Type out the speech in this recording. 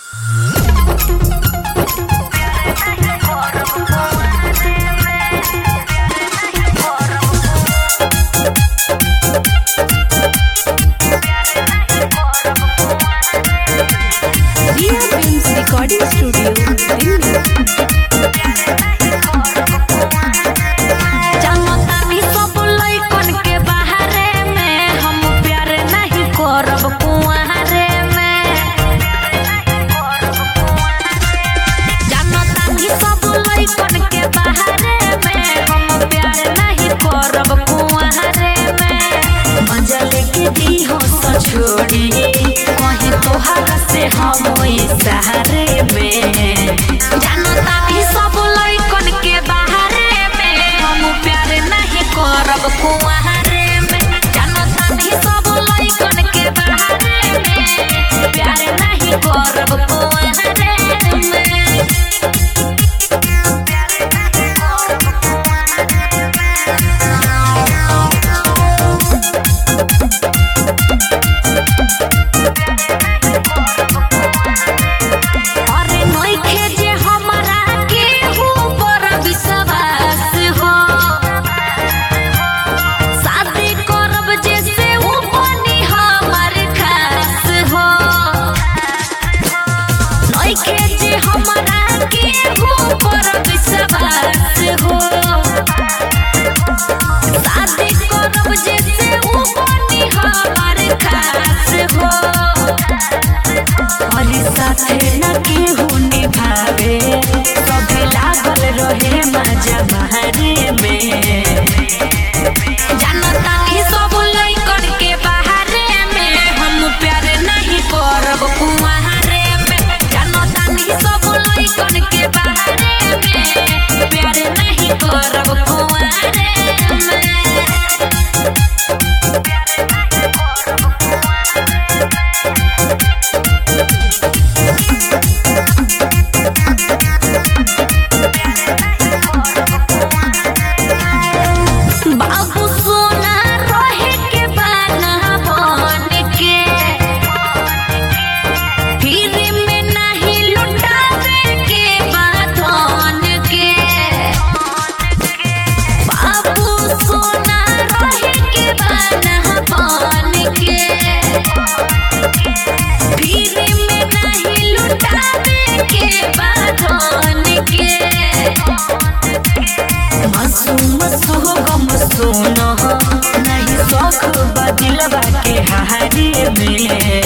Recording studio Delhi. छोड़ी कहीं तोहरा से हम सहारे में जानो ताकि सब लइकन के बाहरे में हम प्यार नहीं करब कुंवारे में जानो ताकि सब लइकन के बाहरे में प्यार नहीं करब कुंवारे में। साथे न केहू निभावे सभे लागल रहे मजा बहारे में जानता कि सब लइकन के बाहरे में हम प्यार नहीं करब कुंवारे में जानता कि सब लइकन के बाहरे में प्यार नहीं करब कुंवारे में। सोना नहीं शौक बदिलवा के हारे में